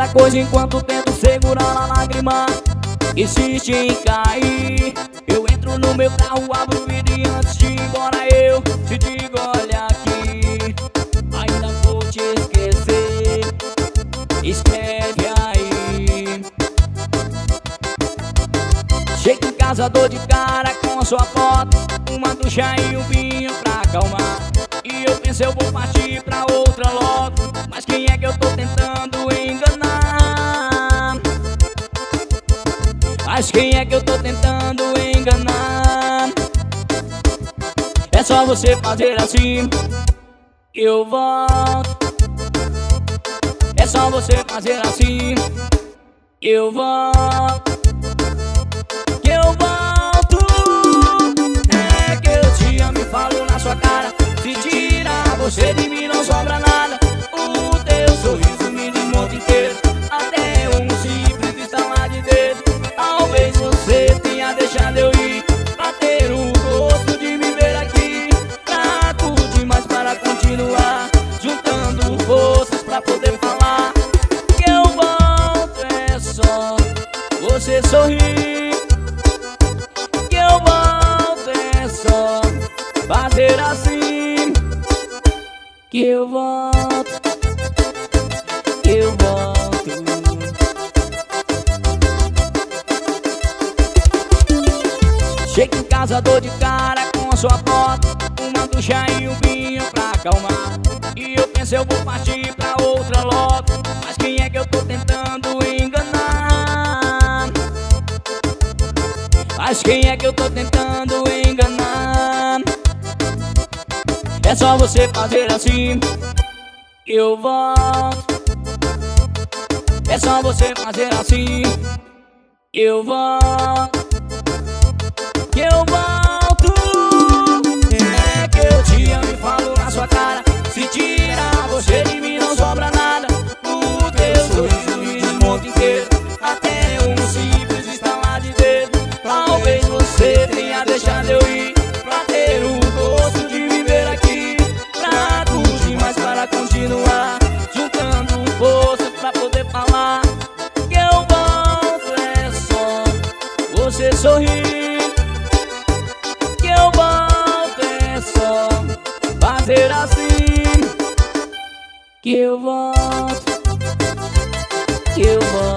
outra coisa enquanto tento segurar a lágrima insiste em cair. Eu entro no meu carro, abro o vidro e antes de ir embora eu te digo, olha aqui, ainda vou te esquecer. Escreve aí. Chego em casa, dou de cara com a sua foto, uma ducha e um vinho pra acalmar. E eu pensei, eu vou partir pra outra logo, mas quem é que eu tô tentando enganar? Mas quem é que eu tô tentando enganar? É só você fazer assim que eu volto. É só você fazer assim que eu volto. Que eu volto. É que eu te amo e falo na sua cara. Se tirar você de mim não sobra nada. O teu sorriso me desmonta inteiro, até um simples estalar de dedo. Talvez você tenha deixado eu ir pra ter o gosto de me ver aqui. Fraco demais para continuar, juntando forças pra poder falar. Que eu volto é só você sorrir. Que eu volto é só fazer assim. Que eu volto. Que eu volto. Chego em casa, dou de cara com a sua foto, uma ducha e um vinho pra acalmar. E eu pensei, eu vou partir pra outra logo, mas quem é que eu tô tentando enganar? Mas quem é que eu tô tentando enganar? É só você fazer assim que eu volto. É só você fazer assim que eu volto. Que eu volto. É que eu te amo e falo na sua cara. Se tirar você de mim não sobra nada. O teu sorriso me desmonta inteiro, até um simples estalar de dedo. Talvez você tenha deixado eu ir pra ter o gosto de viver aqui. Fraco demais para continuar, juntando forças pra poder falar. Que eu volto é só você sorrir. Que eu volto é só fazer assim. Que eu volto. Que eu volto.